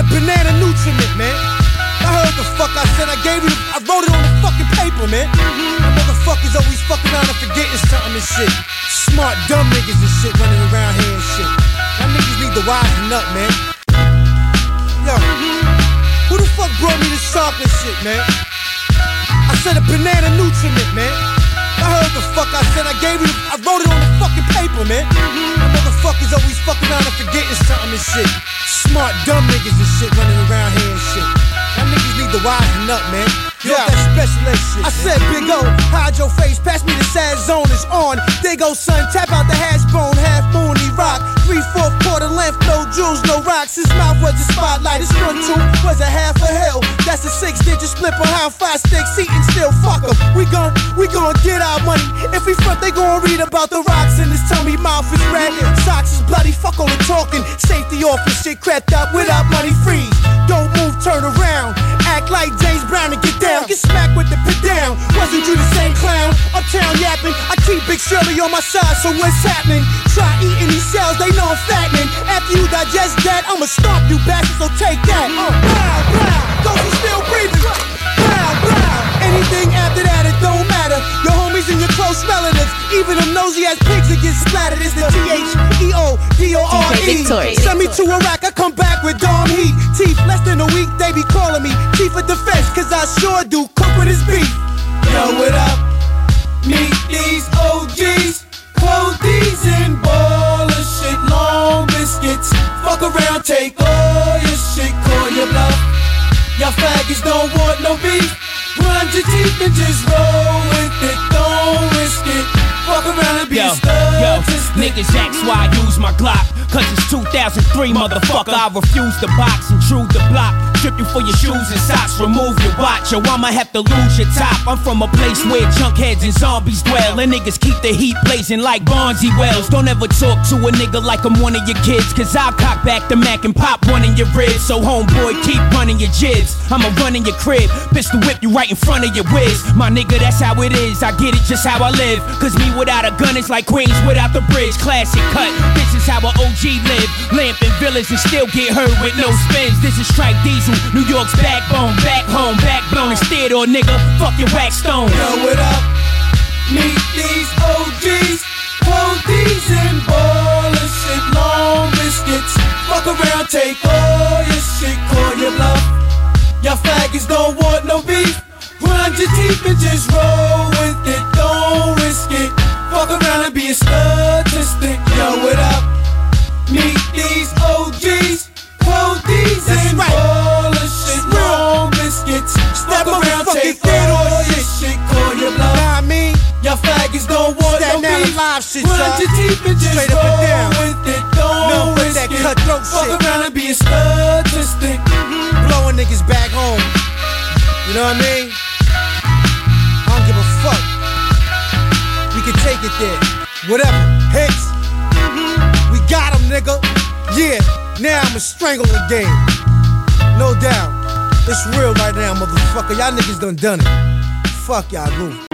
said a banana nutriment, man. I heard the fuck I said. I gave you, I wrote it on the fucking paper, man. Them motherfuckers always fucking around and forgetting something and shit. Smart, dumb niggas and shit running around here and shit. Y'all niggas need to wisen up, man. Yo, who the fuck brought me this chocolate shit, man? I said a banana nutriment, man. I heard the fuck I said. I gave you, I wrote it on the fucking paper, man. Them motherfuckers always fucking around and forgetting something and shit. Smart, dumb niggas and shit running around here and shit. Y'all niggas need to wisen up, man. Yo, that special ed shit. I said, Big O, hide your face, pass me the sad zone, is on. There go, son, tap out the hash bone, half moon, he rock. 3/4 quarter length, no jewels, no rocks. His mouth was a spotlight, his front tooth was a half a hill. That's a 6-digit split behind 5 sticks, eating still, fuck em. We gon' get our money. If we front, they gon' read about the rocks in his tummy. Mouth is red, socks is bloody, fuck all the talking. Safety office shit crept up without money, freeze. Don't move, turn around. Act like James Brown and get down. Get smacked with the pit down. Wasn't you the same clown? Uptown yapping. I keep Big Shirley on my side, so what's happening? Try eating these shells, they know I'm fattening. After you digest that, I'ma stomp you bastards, so take that. Brow, brow, those who still breathing. Brow, brow. Anything after that, it don't matter. Your homies and your close relatives, even them nosy ass pigs that get splattered. It's the THEODORE. Send me to Iraq, I come back with Dom Heat. Teeth less than a week, they be calling me Chief of Defense, cause I sure do cook with his beef. Yo, what up? Meet these OGs, clothes these and ball of shit, long biscuits. Fuck around, take all your shit, call your bluff. Y'all faggots don't want no beef. Grind your teeth and just roll with it, don't risk it. Fuck around and be a statistic. Niggas ask why I use my Glock, cause it's 2003, motherfucker. I refuse to box, intrude the block. Strip you for your shoes and socks, remove your watch, or I'ma have to lose your top. I'm from a place where junkheads and zombies dwell, and niggas keep the heat blazing like Barnsley Wells. Don't ever talk to a nigga like I'm one of your kids, cause I'll cock back the Mac and pop one in your ribs. So homeboy, keep running your jibs, I'ma run in your crib, pistol whip you right in front of your whiz. My nigga, that's how it is, I get it just how I live. Cause me without a gun is like Queens without the bridge. Classic cut, this is how an OG live. Lamp in villas and still get hurt with no spins. This is Strike Diesel, New York's backbone. Back home, backblown instead, or nigga, fuck your wax stone. Yo, what up? Meet these OGs, clothes these and ball of shit, long biscuits. Fuck around, take all your shit, call your bluff. Y'all faggots don't want no beef. Grind your teeth and just roll with it, don't risk it. Fuck around and be a statistic. Yo, what up? Meet these OGs, clothes these and ball of shit, long biscuits. Fuck around, take all your shit, call your bluff. Nah, I mean, y'all faggots don't want no beef. Live shit, Grind your teeth and just straight up and down. roll with it, don't risk that it. cutthroat Fuck shit. around and be a statistic. Blowing niggas back home. You know what I mean? I don't give a fuck. We can take it there. Whatever. Hits. We got him, nigga. Yeah. Now I'ma strangle the game. No doubt. It's real right now, motherfucker. Y'all niggas done it. Fuck y'all, move.